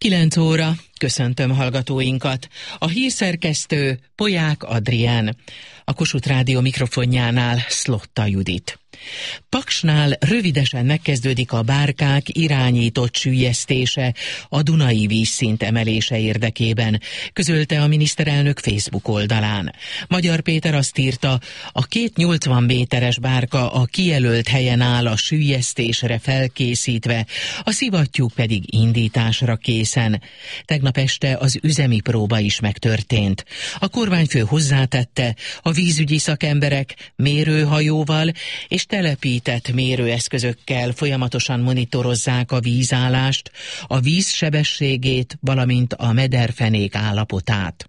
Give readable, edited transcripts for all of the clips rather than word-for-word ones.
9 óra, köszöntöm hallgatóinkat. A hírszerkesztő Poják Adrián, a Kossuth Rádió mikrofonjánál Szlotta Judit. Paksnál rövidesen megkezdődik a bárkák irányított süllyesztése a Dunai vízszint emelése érdekében, közölte a miniszterelnök Facebook oldalán. Magyar Péter azt írta, a 280 méteres bárka a kijelölt helyen áll a süllyesztésre felkészítve, a szivattyúk pedig indításra készen. Tegnap este az üzemi próba is megtörtént. A kormányfő hozzátette, a vízügyi szakemberek mérőhajóval és telepített mérőeszközökkel folyamatosan monitorozzák a vízállást, a víz sebességét, valamint a mederfenék állapotát.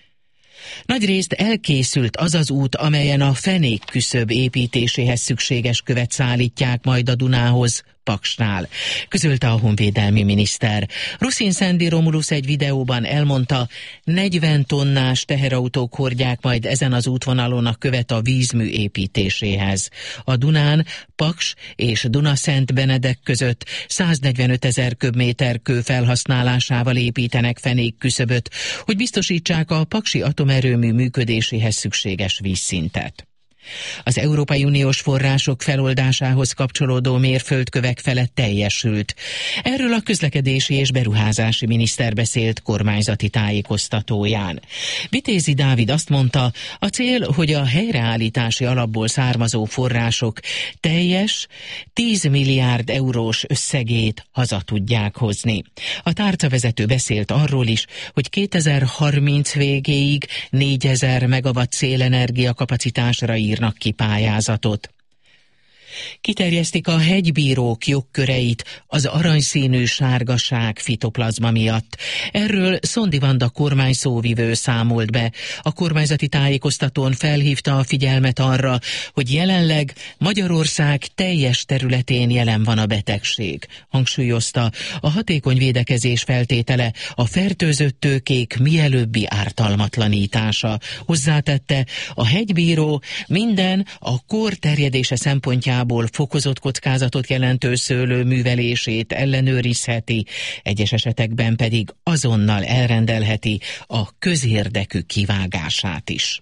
Nagyrészt elkészült az az út, amelyen a fenékküszöb építéséhez szükséges követ szállítják majd a Dunához, Paksnál, közölte a honvédelmi miniszter. Ruszin Szendi Romulusz egy videóban elmondta, 40 tonnás teherautók hordják majd ezen az útvonalon a követ a vízmű építéséhez. A Dunán Paks és Dunaszent-Benedek között 145 000 köbméter kő felhasználásával építenek fenékküszöböt, hogy biztosítsák a paksi atomerőmű működéséhez szükséges vízszintet. Az Európai Uniós források feloldásához kapcsolódó mérföldkövek felett teljesült. Erről a közlekedési és beruházási miniszter beszélt kormányzati tájékoztatóján. Vitézi Dávid azt mondta, a cél, hogy a helyreállítási alapból származó források teljes 10 milliárd eurós összegét haza tudják hozni. A tárcavezető beszélt arról is, hogy 2030 végéig 4000 megawatt szélenergia kapacitásra írnak ki pályázatot. Kiterjesztik a hegybírók jogköreit az aranyszínű sárgaság fitoplazma miatt. Erről Szondi Vanda kormányszóvivő számolt be. A kormányzati tájékoztatón felhívta a figyelmet arra, hogy jelenleg Magyarország teljes területén jelen van a betegség. Hangsúlyozta, a hatékony védekezés feltétele a fertőzött tőkék mielőbbi ártalmatlanítása. Hozzátette, a hegybíró minden a kór terjedése szempontjából fokozott kockázatot jelentő szőlő művelését ellenőrizheti, egyes esetekben pedig azonnal elrendelheti a közérdekű kivágását is.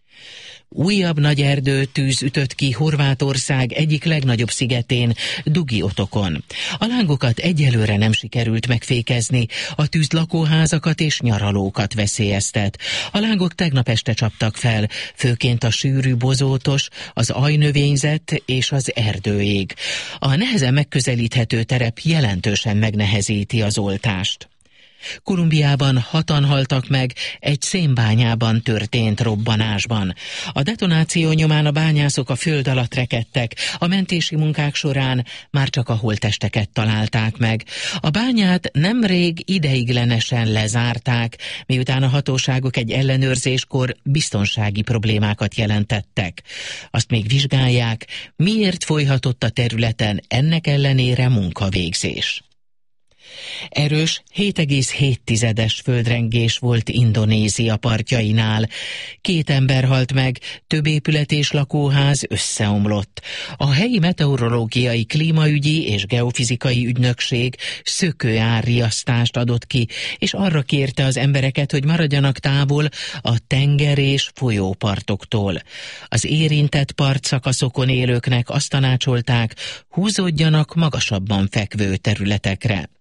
Újabb nagy erdőtűz ütött ki Horvátország egyik legnagyobb szigetén, Dugi-otokon. A lángokat egyelőre nem sikerült megfékezni, a tűz lakóházakat és nyaralókat veszélyeztet. A lángok tegnap este csaptak fel, főként a sűrű bozótos, az ajnövényzet és az erdőég. A nehezen megközelíthető terep jelentősen megnehezíti az oltást. Kolumbiában 6-an haltak meg egy szénbányában történt robbanásban. A detonáció nyomán a bányászok a föld alatt rekedtek, a mentési munkák során már csak a holttesteket találták meg. A bányát nemrég ideiglenesen lezárták, miután a hatóságok egy ellenőrzéskor biztonsági problémákat jelentettek. Azt még vizsgálják, miért folyhatott a területen ennek ellenére munkavégzés. Erős 7,7-es földrengés volt Indonézia partjainál. 2 ember halt meg, több épület és lakóház összeomlott. A helyi meteorológiai, klímaügyi és geofizikai ügynökség szökőárriasztást adott ki, és arra kérte az embereket, hogy maradjanak távol a tenger és folyópartoktól. Az érintett partszakaszokon élőknek azt tanácsolták, húzódjanak magasabban fekvő területekre.